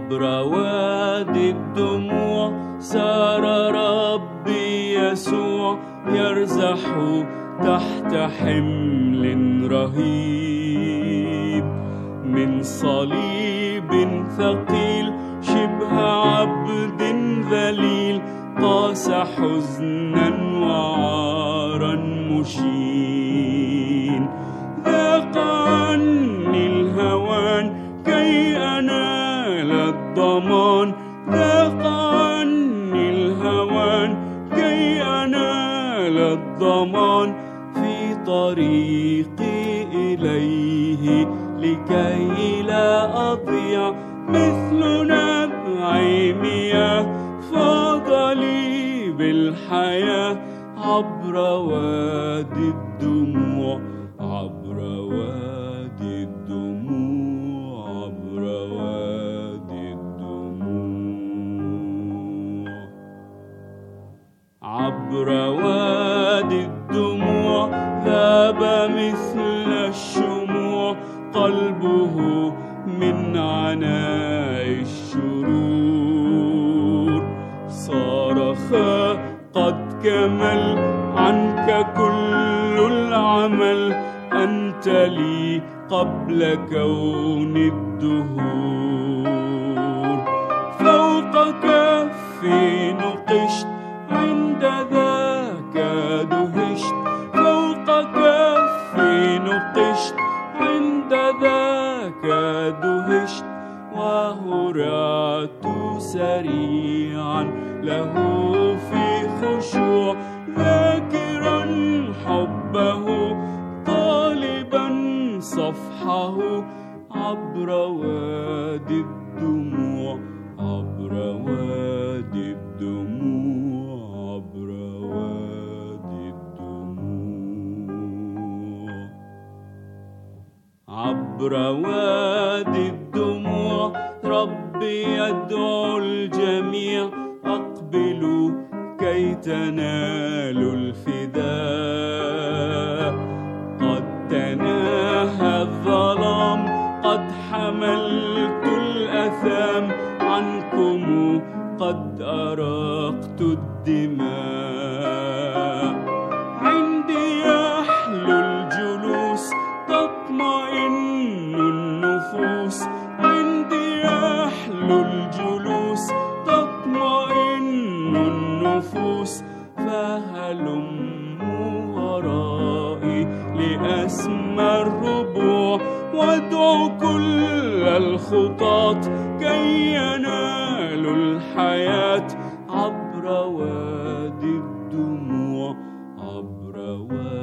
عبر وادي الدموع سار ربي يسوع يرزح تحت حمل رهيب من صليب ثقيل شبه عبد ذليل قاس حزنا وعارا مشين ذاق عني الهوان كي أنال الضمان ذاق عني الهوان كي أنال الضمان في طريقي إليه لكي لا أضيع مثل نبع مياه فاض لي بالحياة عبر وادي الدموع عبر وادي الدموع عبر وادي الدموع عبر وادي الدموع ذاب مثل الشموع قلبه من عناء الشرور صارخ قد كمل عنك كل العمل أنت لي قبل كون الدهور فوق كفي نقشت عند ذاك دهشت فوق كفي نقشت عند ذاك دهشت وهرعت سريعا له في خشوع ذاكرا حبه طالبا صفحه عبر وادي الدموع عبر وادي الدموع عبر وادي الدموع عبر وادي الدموع ربي يدعو الجميع أقبلوا كي تنالوا الفداء قد تناهى الظلام قد حملت الأثام عنكم قد أراقت الدماء عندي يحلو الجلوس تطمئن النفوس عندي يحلو الجلوس تطمئن النفوس فهلموا ورائي لأسمى الربوع وادعوا كل الخطاة كي ينالوا الحياة عبر وادي الدموع عبر وادي